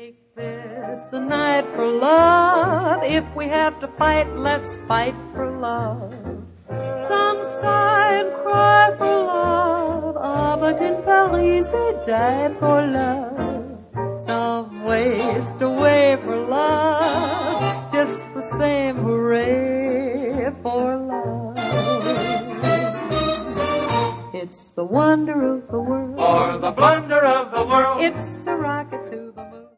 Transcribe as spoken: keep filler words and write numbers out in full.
Make this a night for love. If we have to fight, let's fight for love. Some sigh and cry for love. Ah, but in Paris they die for love. Some waste away for love. Just the same, hooray for love. It's the wonder of the world, or the blunder of the world. It's a rocket to